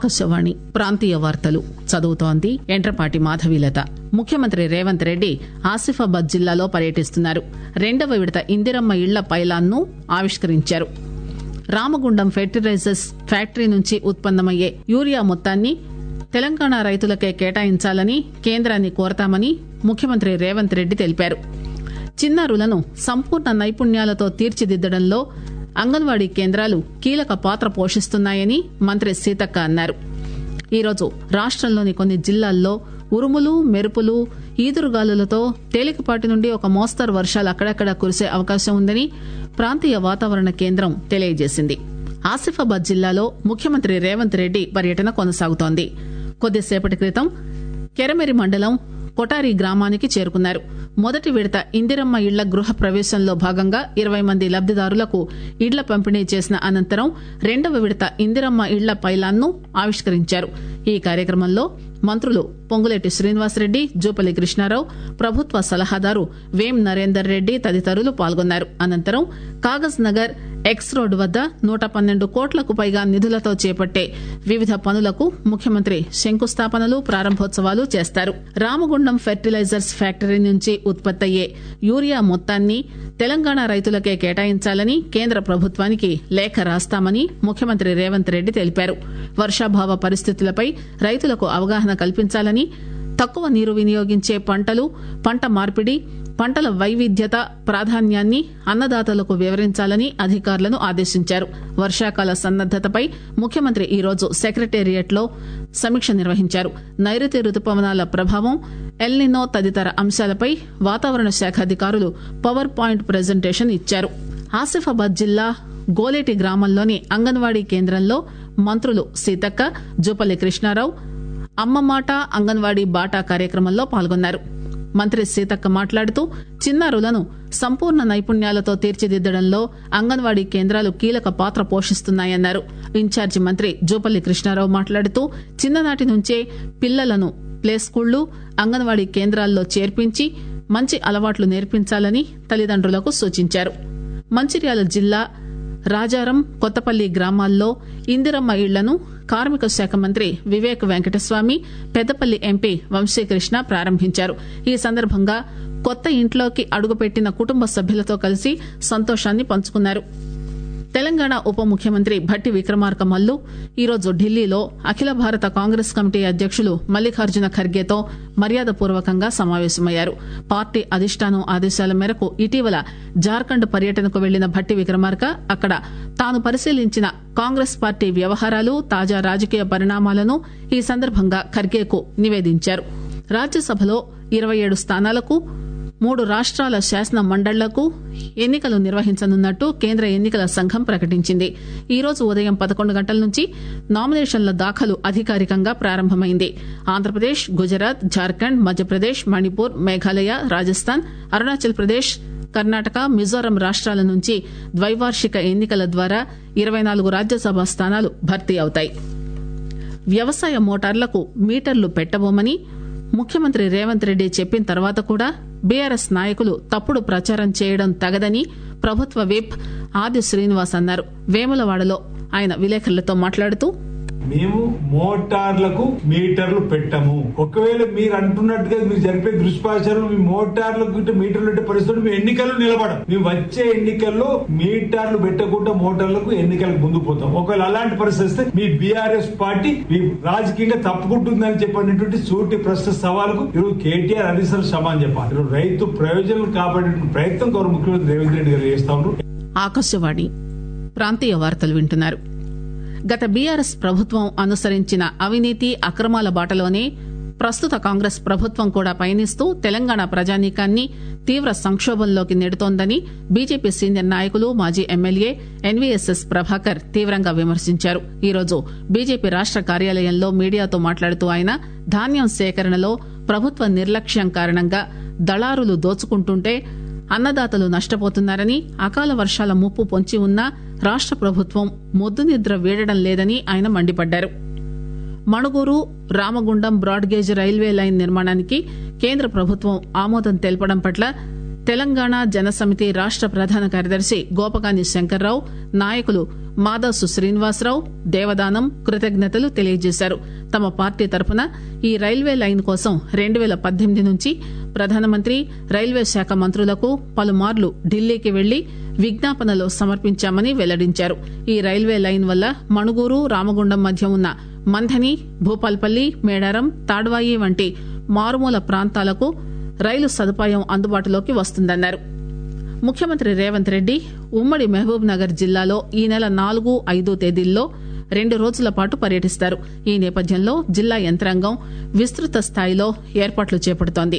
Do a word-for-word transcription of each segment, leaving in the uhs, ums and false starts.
ఆకాశవాణి ప్రాంతీయ వార్తలు చదువుతోంది ఎంట్రపాటి మాధవీలత. ముఖ్యమంత్రి రేవంత్ రెడ్డి ఆసిఫాబాద్ జిల్లాలో పర్యటిస్తున్నారు. రెండవ విడత ఇందిరమ్మ ఇళ్ల పైలాన్ను ఆవిష్కరించారు. రామగుండం ఫెర్టిలైజర్స్ ఫ్యాక్టరీ నుంచి ఉత్పన్నమయ్యే యూరియా మొత్తాన్ని తెలంగాణ రైతులకే కేటాయించాలని కేంద్రాన్ని కోరతామని ముఖ్యమంత్రి రేవంత్ రెడ్డి తెలిపారు. చిన్నారులను సంపూర్ణ నైపుణ్యాలతో తీర్చిదిద్దడంలో అంగన్వాడీ కేంద్రాలు కీలక పాత్ర పోషిస్తున్నాయని మంత్రి సీతక్క అన్నారు. ఈరోజు రాష్టంలోని కొన్ని జిల్లాల్లో ఉరుములు మెరుపులు ఈదురుగాలులతో తేలికపాటి నుండి ఒక మోస్తరు వర్షాలు అక్కడక్కడ కురిసే అవకాశం ఉందని ప్రాంతీయ వాతావరణ కేంద్రం తెలియజేసింది. ఆసిఫాబాద్ జిల్లాలో ముఖ్యమంత్రి రేవంత్ రెడ్డి పర్యటన కొనసాగుతోంది. కొద్దిసేపటి క్రితం కెరమెరి మండలం కొటారి గ్రామానికి చేరుకున్నారు. మొదటి విడత ఇందిరమ్మ ఇళ్ల గృహ ప్రవేశంలో భాగంగా ఇరవై మంది లబ్దిదారులకు ఇళ్ల పంపిణీ చేసిన అనంతరం రెండవ విడత ఇందిరమ్మ ఇళ్ల పైలాన్ను ఆవిష్కరించారు. ఈ కార్యక్రమంలో మంత్రులు పొంగులేటి శ్రీనివాసరెడ్డి, జూపల్లి కృష్ణారావు, ప్రభుత్వ సలహాదారు వేం నరేందర్ రెడ్డి తదితరులు పాల్గొన్నారు. అనంతరం కాగజ్ నగర్ ఎక్స్ రోడ్ వద్ద నూట పన్నెండు కోట్లకు పైగా నిధులతో చేపట్టే వివిధ పనులకు ముఖ్యమంత్రి శంకుస్థాపనలు, ప్రారంభోత్సవాలు చేస్తారు. రామగుండం ఫెర్టిలైజర్స్ ఫ్యాక్టరీ నుంచి ఉత్పత్తయ్యే యూరియా మొత్తాన్ని తెలంగాణ రైతులకే కేటాయించాలని కేంద్ర ప్రభుత్వానికి లేఖ రాస్తామని ముఖ్యమంత్రి రేవంత్ రెడ్డి తెలిపారు. వర్షాభావ పరిస్థితులపై రైతులకు అవగాహన కల్పించాలని, తక్కువ నీరు వినియోగించే పంటలు, పంట మార్పిడి, పంటల వైవిధ్యత ప్రాధాన్యాన్ని అన్నదాతలకు వివరించాలని అధికారులను ఆదేశించారు. వర్షాకాల సన్నద్దతపై ముఖ్యమంత్రి ఈరోజు సెక్రటేరియట్ లో సమీక్ష నిర్వహించారు. నైరుతి రుతుపవనాల ప్రభావం, ఎల్నినో తదితర అంశాలపై వాతావరణ శాఖ అధికారులు పవర్ పాయింట్ ప్రజెంటేషన్ ఇచ్చారు. ఆసిఫాబాద్ జిల్లా గోలేటి గ్రామంలోని అంగన్వాడీ కేంద్రంలో మంత్రులు సీతక్క, జూపల్లి కృష్ణారావు అమ్మమాట అంగన్వాడీ బాటా కార్యక్రమంలో పాల్గొన్నారు. మంత్రి సీతక్క మాట్లాడుతూ చిన్నారులను సంపూర్ణ నైపుణ్యాలతో తీర్చిదిద్దడంలో అంగన్వాడీ కేంద్రాలు కీలక పాత్ర పోషిస్తున్నాయన్నారు. ఇన్ఛార్జి మంత్రి జూపల్లి కృష్ణారావు మాట్లాడుతూ చిన్ననాటి నుంచే పిల్లలను ప్లే స్కూళ్లు, అంగన్వాడీ కేంద్రాల్లో చేర్పించి మంచి అలవాట్లు నేర్పించాలని తల్లిదండ్రులకు సూచించారు. మంచిర్యాల జిల్లా రాజారం, కొత్తపల్లి గ్రామాల్లో ఇందిరమ్మ ఇళ్లను కార్మిక శాఖ మంత్రి వివేక్ వెంకటస్వామి, పెద్దపల్లి ఎంపీ వంశీకృష్ణ ప్రారంభించారు. ఈ సందర్భంగా కొత్త ఇంట్లోకి అడుగుపెట్టిన కుటుంబ సభ్యులతో కలిసి సంతోషాన్ని పంచుకున్నారు. తెలంగాణ ఉప ముఖ్యమంత్రి భట్టి విక్రమార్క మల్లు ఈరోజు ఢిల్లీలో అఖిల భారత కాంగ్రెస్ కమిటీ అధ్యకులు మల్లికార్జున ఖర్గేతో మర్యాదపూర్వకంగా సమావేశమయ్యారు. పార్టీ అధిష్టానం ఆదేశాల మేరకు ఇటీవల జార్ఖండ్ పర్యటనకు వెళ్లిన భట్టి విక్రమార్క అక్కడ తాను పరిశీలించిన కాంగ్రెస్ పార్టీ వ్యవహారాలు, తాజా రాజకీయ పరిణామాలను ఈ సందర్భంగా ఖర్గేకు నివేదించారు. రాజ్యసభలో ఇరవై ఏడు స్థానాలకు, మూడు రాష్ట్రాల శాసన మండళ్లకు ఎన్నికలు నిర్వహించనున్నట్టు కేంద్ర ఎన్నికల సంఘం ప్రకటించింది. ఈ రోజు ఉదయం పదకొండు గంటల నుంచి నామినేషన్ల దాఖలు అధికారికంగా ప్రారంభమైంది. ఆంధ్రప్రదేశ్, గుజరాత్, జార్ఖండ్, మధ్యప్రదేశ్, మణిపూర్, మేఘాలయ, రాజస్థాన్, అరుణాచల్ ప్రదేశ్, కర్ణాటక, మిజోరం రాష్ట్రాల నుంచి ద్వైవార్షిక ఎన్నికల ద్వారా ఇరవై నాలుగు రాజ్యసభ స్థానాలు భర్తీ అవుతాయి. వ్యవసాయ మోటార్లకు మీటర్లు పెట్టబోమని ముఖ్యమంత్రి రేవంత్ రెడ్డి చెప్పిన తర్వాత కూడా బీఆర్ఎస్ నాయకులు తప్పుడు ప్రచారం చేయడం తగదని ప్రభుత్వ విప్ ఆది శ్రీనివాస్ అన్నారు. వేములవాడలో ఆయన విలేకరులతో మాట్లాడుతూ, మేము మోటార్లకు మీటర్లు పెట్టము. ఒకవేళ మీరు అంటున్నట్టుగా మీరు జరిపే దుష్ప్రచారం మీ మోటార్లకు మీటర్లు పెట్టే పరిస్థితులు మీ ఎన్నికల్లో నిలబడం. మేము వచ్చే ఎన్నికల్లో మీటర్లు పెట్టకుండా మోటార్లకు ఎన్నికలకు ముందు పోతాం. ఒకవేళ అలాంటి పరిస్థితి మీ బీఆర్ఎస్ పార్టీ మీ రాజకీయంగా తప్పుకుంటుందని చెప్పినటువంటి సూటి ప్రశ్న సవాలుకు ఈరోజు కేటీఆర్ అధికారులు సమాధానం చెప్పాలి. ఈరోజు రైతు ప్రయోజనాలు కాపాడే ప్రయత్నం గౌరవ ముఖ్యమంత్రి రేవంత్ రెడ్డి గారు చేస్తా ఉన్నారు. ఆకాశవాణి ప్రాంతీయ వార్తలు వింటున్నారు. గత బీఆర్ఎస్ ప్రభుత్వం అనుసరించిన అవినీతి అక్రమాల బాటలోనే ప్రస్తుత కాంగ్రెస్ ప్రభుత్వం కూడా పయనిస్తూ తెలంగాణ ప్రజానీకాన్ని తీవ్ర సంక్షోభంలోకి నెడుతోందని బీజేపీ సీనియర్ నాయకులు, మాజీ ఎమ్మెల్యే ఎన్వీఎస్ఎస్ ప్రభాకర్ తీవ్రంగా విమర్శించారు. ఈరోజు బీజేపీ రాష్ట కార్యాలయంలో మీడియాతో మాట్లాడుతూ ఆయన ధాన్యం సేకరణలో ప్రభుత్వ నిర్లక్ష్యం కారణంగా దళారులు దోచుకుంటుంటే అన్నదాతలు నష్టపోతున్నారని, అకాల వర్షాల ముప్పు పొంచి ఉన్నా రాష్ట ప్రభుత్వం మొద్దు నిద్ర వీడడం లేదని ఆయన మండిపడ్డారు. Manuguru, Ramagundam broad gauge railway line నిర్మాణానికి కేంద్ర ప్రభుత్వం ఆమోదం తెలపడం పట్ల తెలంగాణ జనసమితి రాష్ట ప్రధాన కార్యదర్శి గోపకాని శంకర్రావు, నాయకులు మాదాసు శ్రీనివాసరావు, దేవదానం కృతజ్ఞతలు తెలియజేశారు. తమ పార్టీ తరఫున ఈ రైల్వే లైన్ కోసం రెండు పేల పద్దెనిమిది నుంచి ప్రధానమంత్రి, రైల్వే శాఖ మంత్రులకు పలుమార్లు ఢిల్లీకి వెళ్లి విజ్ఞాపనలు సమర్పించామని వెల్లడించారు. ఈ రైల్వే లైన్ వల్ల మణుగూరు, రామగుండం మధ్య ఉన్న మంథని, భూపాల్పల్లి, మేడారం, తాడ్వాయి వంటి మారుమూల ప్రాంతాలకు రైలు సదుపాయం అందుబాటులోకి వస్తుందన్నారు. ముఖ్యమంత్రి రేవంత్ రెడ్డి ఉమ్మడి మహబూబ్ నగర్ జిల్లాలో ఈ నెల నాలుగు, ఐదు తేదీల్లో రెండు రోజుల పాటు పర్యటిస్తారు. ఈ నేపథ్యంలో జిల్లా యంత్రాంగం విస్తృత స్థాయిలో ఏర్పాట్లు చేపడుతోంది.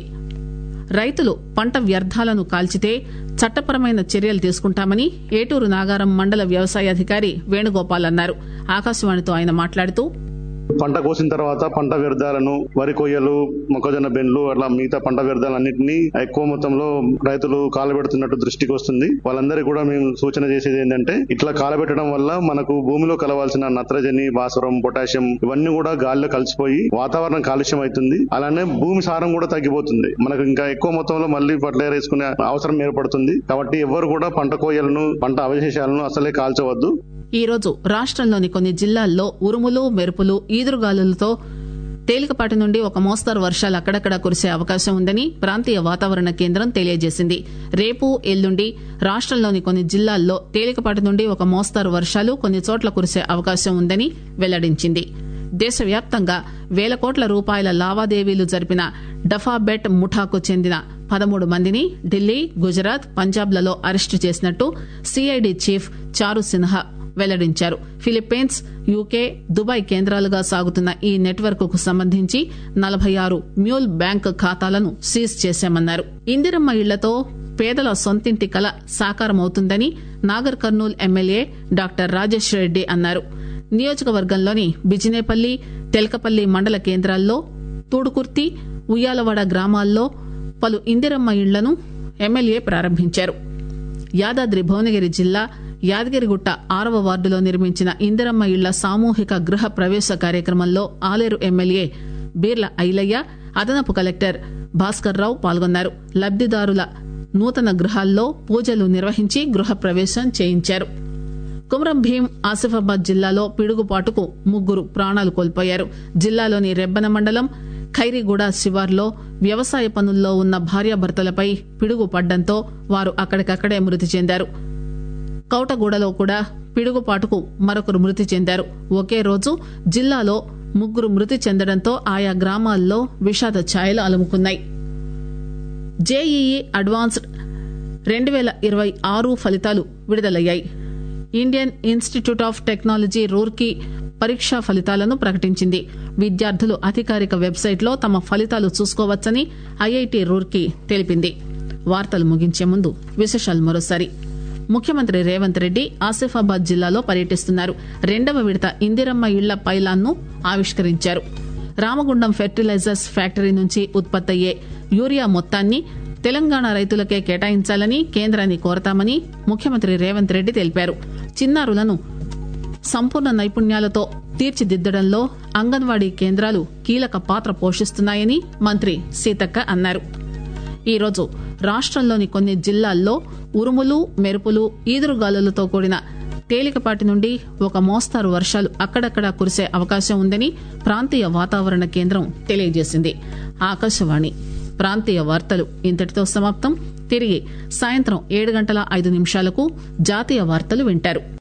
రైతులు పంట వ్యర్థాలను కాల్చితే చట్టపరమైన చర్యలు తీసుకుంటామని ఏటూరు నాగారం మండల వ్యవసాయాధికారి వేణుగోపాల్ అన్నారు. ఆకాశవాణితో ఆయన మాట్లాడుతూ, పంట కోసిన తర్వాత పంట వ్యర్థాలను, వరి కొయ్యలు, మొక్కజొన్న బెండ్లు, అట్లా మిగతా పంట వ్యర్థాలన్నింటినీ ఎక్కువ మొత్తంలో రైతులు కాలబెడుతున్నట్టు దృష్టికి వస్తుంది. వాళ్ళందరికీ కూడా మేము సూచన చేసేది ఏంటంటే, ఇట్లా కాలబెట్టడం వల్ల మనకు భూమిలో కలవాల్సిన నత్రజని, భాస్వరం, పొటాషియం ఇవన్నీ కూడా గాలిలో కలిసిపోయి వాతావరణం కాలుష్యం అవుతుంది. అలానే భూమి సారం కూడా తగ్గిపోతుంది. మనకు ఇంకా ఎక్కువ మొత్తంలో మళ్లీ ఫర్టిలైజర్ వేసుకునే అవసరం ఏర్పడుతుంది. కాబట్టి ఎవరు కూడా పంట కోయలను, పంట అవశేషాలను అసలే కాల్చవద్దు. ఈ రోజు రాష్టంలోని కొన్ని జిల్లాల్లో ఉరుములు, మెరుపులు, ఈదురుగాలులతో తేలికపాటి నుండి ఒక మోస్తరు వర్షాలు అక్కడక్కడ కురిసే అవకాశం ఉందని ప్రాంతీయ వాతావరణ కేంద్రం తెలియజేసింది. రేపు, ఎల్లుండి రాష్టంలోని కొన్ని జిల్లాల్లో తేలికపాటి నుండి ఒక మోస్తరు వర్షాలు కొన్ని చోట్ల కురిసే అవకాశం ఉందని వెల్లడించింది. దేశవ్యాప్తంగా వేల కోట్ల రూపాయల లావాదేవీలు జరిపిన డఫాబెట్ ముఠాకు చెందిన పదమూడు మందిని ఢిల్లీ, గుజరాత్, పంజాబ్లలో అరెస్టు చేసినట్టు సిఐడి చీఫ్ చారు సిన్హా వెల్లడించారు. ఫిలిప్పీన్స్, యూకే, దుబాయ్ కేంద్రాలుగా సాగుతున్న ఈ నెట్వర్క్ కు సంబంధించి నలభై ఆరు మ్యూల్ బ్యాంక్ ఖాతాలను సీజ్ చేశామన్నారు. ఇందిరమ్మ ఇళ్లతో పేదల సొంతింటి కల సాకారమవుతుందని నాగర్ కర్నూల్ ఎమ్మెల్యే డాక్టర్ రాజేష్ రెడ్డి అన్నారు. నియోజకవర్గంలోని బిజినేపల్లి, తెల్కపల్లి మండల కేంద్రాల్లో, తూడుకుర్తి, ఉయ్యాలవాడ గ్రామాల్లో పలు ఇందిరమ్మ ఇళ్లను ఎమ్మెల్యే ప్రారంభించారు. యాదాద్రి భువనగిరి జిల్లా యాదగిరిగుట్ట ఆరవ వార్డులో నిర్మించిన ఇందిరమ్మ ఇళ్ల సామూహిక గృహ ప్రవేశ కార్యక్రమంలో ఆలేరు ఎమ్మెల్యే బీర్ల ఐలయ్య, అదనపు కలెక్టర్ భాస్కర్ రావు పాల్గొన్నారు. లబ్దిదారుల నూతన గృహాల్లో పూజలు నిర్వహించి గృహ ప్రవేశం చేయించారు. కుమ్రం భీం ఆసిఫాబాద్ జిల్లాలో పిడుగుపాటుకు ముగ్గురు ప్రాణాలు కోల్పోయారు. జిల్లాలోని రెబ్బన మండలం ఖైరీగూడ శివార్లో వ్యవసాయ పనుల్లో ఉన్న భార్యాభర్తలపై పిడుగు పడ్డంతో వారు అక్కడికక్కడే మృతి చెందారు. కౌటగూడలో కూడా పిడుగుపాటుకు మరొకరు మృతి చెందారు. ఒకే రోజు జిల్లాలో ముగ్గురు మృతి చెందడంతో ఆయా గ్రామాల్లో విషాద ఛాయలు అలుముకున్నాయి. జేఈఈ అడ్వాన్స్డ్ రెండు పేల ఇరవై ఆరు ఫలితాలు విడుదలయ్యాయి. Indian Institute of Technology Roorkee పరీక్షా ఫలితాలను ప్రకటించింది. విద్యార్థులు అధికారిక వెబ్సైట్లో తమ ఫలితాలు చూసుకోవచ్చని ఐఐటి రూర్కీ తెలిపింది. వార్తలు ముగించే ముందు విశేషాలు మరోసారి. ముఖ్యమంత్రి రేవంత్ రెడ్డి ఆసిఫాబాద్ జిల్లాలో పర్యటిస్తున్నారు. రెండవ విడత ఇందిరమ్మ ఇళ్ల పైలాన్ను ఆవిష్కరించారు. రామగుండం ఫెర్టిలైజర్స్ ఫ్యాక్టరీ నుంచి ఉత్పత్తయ్యే యూరియా మొత్తాన్ని తెలంగాణ రైతులకే కేటాయించాలని కేంద్రాన్ని కోరతామని ముఖ్యమంత్రి రేవంత్ రెడ్డి తెలిపారు. చిన్నారులను సంపూర్ణ నైపుణ్యాలతో తీర్చిదిద్దడంలో అంగన్వాడీ కేంద్రాలు కీలక పాత్ర పోషిస్తున్నాయని మంత్రి సీతక్క అన్నారు. ఈరోజు రాష్టంలోని కొన్ని జిల్లాల్లో ఉరుములు, మెరుపులు, ఈదురుగాలులతో కూడిన తేలికపాటి నుండి ఒక మోస్తారు వర్షాలు అక్కడక్కడా కురిసే అవకాశం ఉందని ప్రాంతీయ వాతావరణ కేంద్రం తెలియజేసింది. ఆకాశవాణి ప్రాంతీయ వార్తలు ఇంతటితో సమాప్తం. తిరిగి సాయంత్రం ఏడు గంటల ఐదు నిమిషాలకు జాతీయ వార్తలు వింటారు.